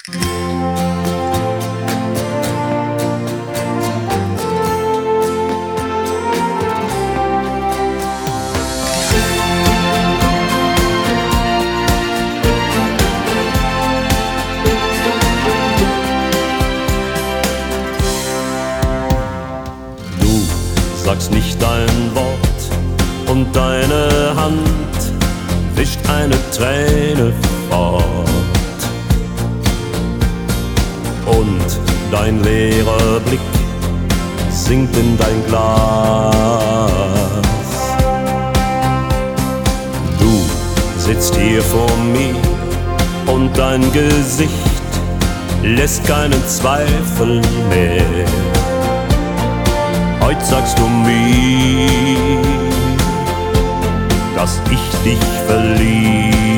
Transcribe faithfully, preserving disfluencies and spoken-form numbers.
Sagst nicht ein Wort und deine Hand wischt eine Träne fort. Und dein leerer Blick sinkt in dein Glas. Du sitzt hier vor mir und dein Gesicht lässt keinen Zweifel mehr. Heut sagst du mir, dass ich dich verlieb.